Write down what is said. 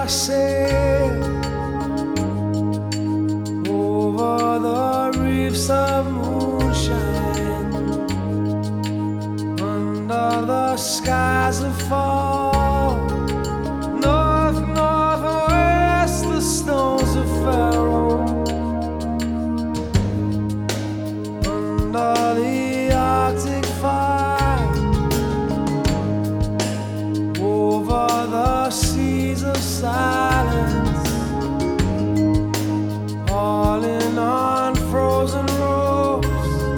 I sail over the reefs of moonshine, under the skies of fall, north, northwest, the stones of Pharaoh, under the